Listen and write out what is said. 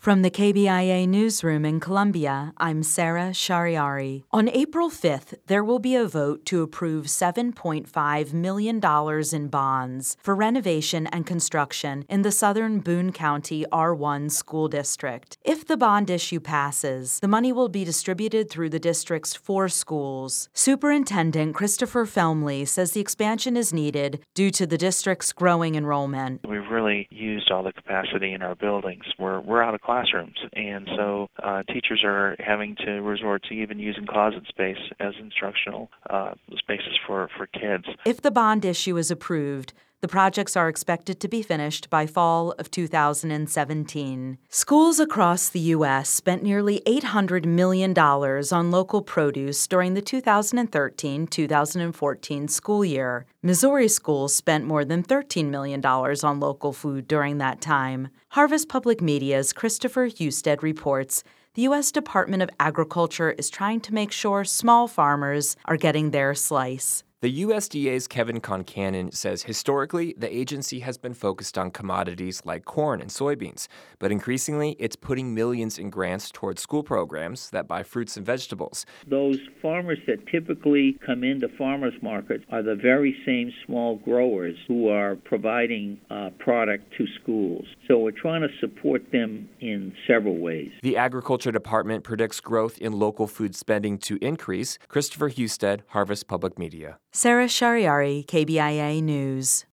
From the KBIA newsroom in Columbia, I'm Sarah Shariari. On April 5th, there will be a vote to approve $7.5 million in bonds for renovation and construction in the southern Boone County R1 school district. If the bond issue passes, the money will be distributed through the district's 4 schools. Superintendent Christopher Felmley says the expansion is needed due to the district's growing enrollment. We've really used all the capacity in our buildings. We're out of classrooms, and so teachers are having to resort to even using closet space as instructional spaces for kids. If the bond issue is approved, the projects are expected to be finished by fall of 2017. Schools across the U.S. spent nearly $800 million on local produce during the 2013-2014 school year. Missouri schools spent more than $13 million on local food during that time. Harvest Public Media's Christopher Husted reports the U.S. Department of Agriculture is trying to make sure small farmers are getting their slice. The USDA's Kevin Concanon says historically, the agency has been focused on commodities like corn and soybeans, but increasingly it's putting millions in grants towards school programs that buy fruits and vegetables. Those farmers that typically come into farmers markets are the very same small growers who are providing product to schools. So we're trying to support them in several ways. The Agriculture Department predicts growth in local food spending to increase. Christopher Husted, Harvest Public Media. Sarah Shariari, KBIA News.